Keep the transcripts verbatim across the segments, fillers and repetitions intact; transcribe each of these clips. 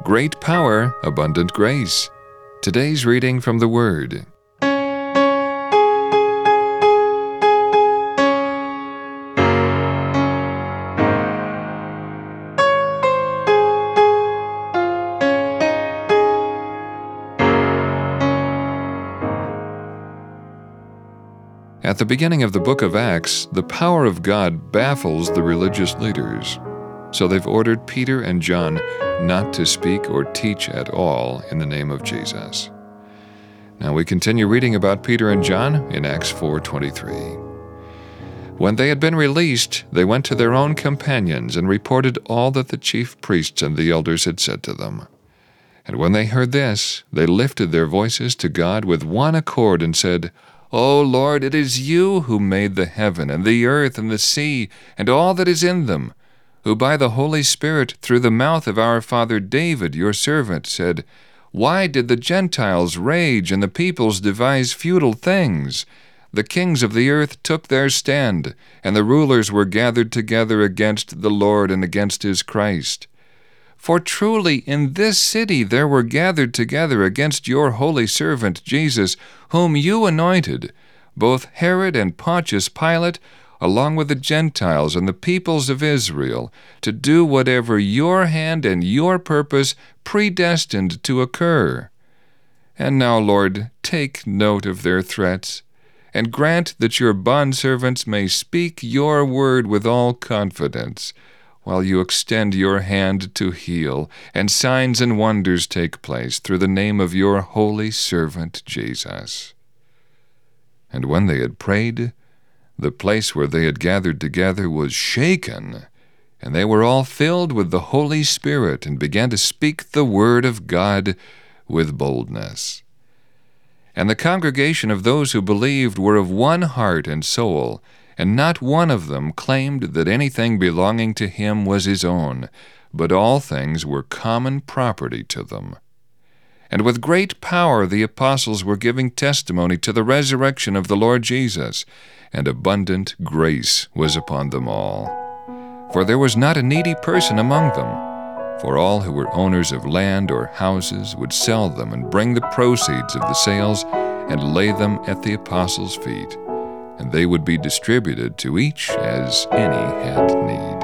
Great power, abundant grace. Today's reading from the Word. At the beginning of the book of Acts, the power of God baffles the religious leaders. So they've ordered Peter and John not to speak or teach at all in the name of Jesus. Now we continue reading about Peter and John in Acts four twenty-three. When they had been released, they went to their own companions and reported all that the chief priests and the elders had said to them. And when they heard this, they lifted their voices to God with one accord and said, O Lord, it is you who made the heaven and the earth and the sea and all that is in them, who by the Holy Spirit through the mouth of our father David, your servant, said, Why did the Gentiles rage and the peoples devise futile things? The kings of the earth took their stand, and the rulers were gathered together against the Lord and against his Christ. For truly in this city there were gathered together against your holy servant Jesus, whom you anointed, both Herod and Pontius Pilate, along with the Gentiles and the peoples of Israel, to do whatever your hand and your purpose predestined to occur. And now, Lord, take note of their threats, and grant that your bondservants may speak your word with all confidence, while you extend your hand to heal, and signs and wonders take place through the name of your holy servant Jesus. And when they had prayed, the place where they had gathered together was shaken, and they were all filled with the Holy Spirit, and began to speak the word of God with boldness. And the congregation of those who believed were of one heart and soul, and not one of them claimed that anything belonging to him was his own, but all things were common property to them. And with great power the apostles were giving testimony to the resurrection of the Lord Jesus, and abundant grace was upon them all. For there was not a needy person among them, for all who were owners of land or houses would sell them and bring the proceeds of the sales and lay them at the apostles' feet, and they would be distributed to each as any had need.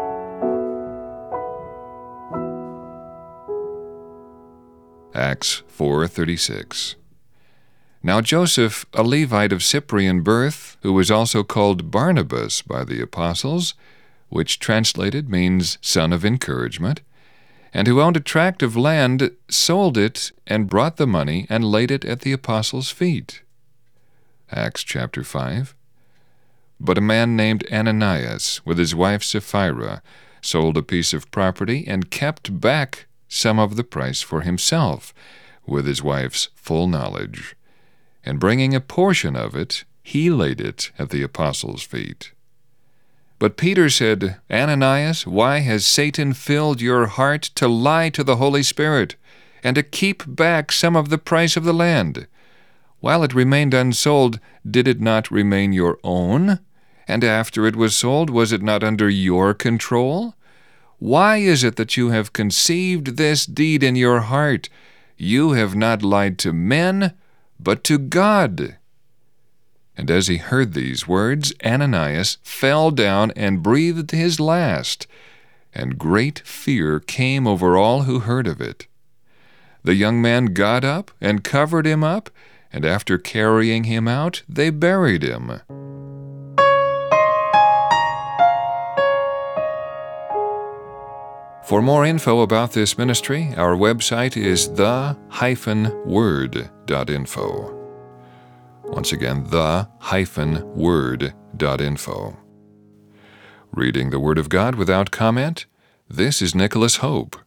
Acts four thirty-six. Now Joseph, a Levite of Cyprian birth, who was also called Barnabas by the apostles, which translated means son of encouragement, and who owned a tract of land, sold it, and brought the money and laid it at the apostles' feet. Acts chapter five. But a man named Ananias, with his wife Sapphira, sold a piece of property and kept back some of the price for himself, with his wife's full knowledge. And bringing a portion of it, he laid it at the apostles' feet. But Peter said, Ananias, why has Satan filled your heart to lie to the Holy Spirit, and to keep back some of the price of the land? While it remained unsold, did it not remain your own? And after it was sold, was it not under your control? Why is it that you have conceived this deed in your heart? You have not lied to men, but to God. And as he heard these words, Ananias fell down and breathed his last, and great fear came over all who heard of it. The young man got up and covered him up, and after carrying him out, they buried him. For more info about this ministry, our website is the dash word dot info. Once again, the dash word dot info. Reading the Word of God without comment, this is Nicholas Hope.